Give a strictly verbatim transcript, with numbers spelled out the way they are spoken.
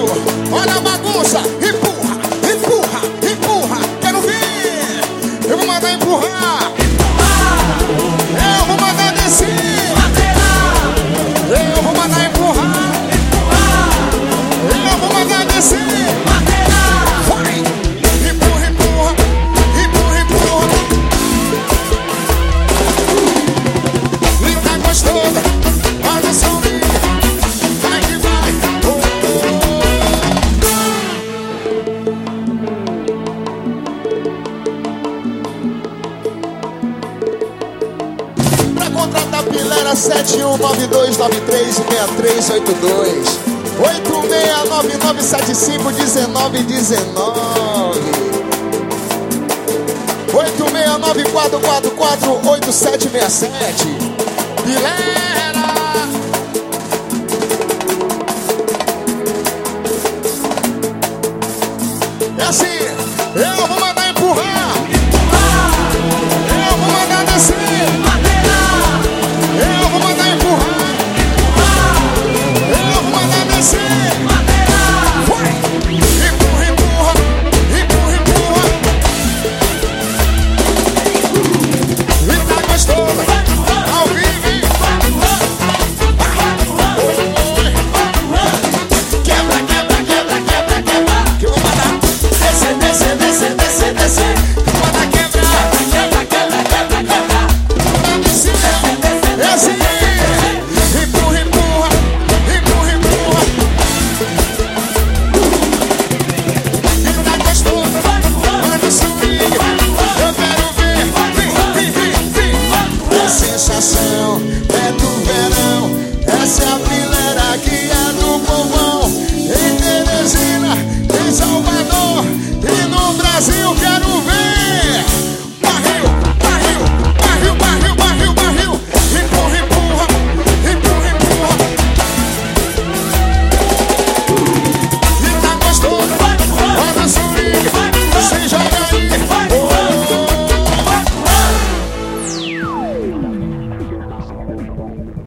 Olha a bagunça. Empurra, empurra, empurra. Quero ver. Eu vou mandar empurrar. Eu vou mandar descer. Eu vou mandar empurrar. Eu vou mandar descer. Vai. Empurra, empurra. Empurra, empurra. Linda, gostosa. Olha só, linda. Vai que vai. Oh, oh. Pra contratar Pilera sete um nove dois nove três seis três oito dois oito seis nove nove sete cinco um nove um nove oito seis nove quatro quatro quatro oito sete seis sete. Pilera.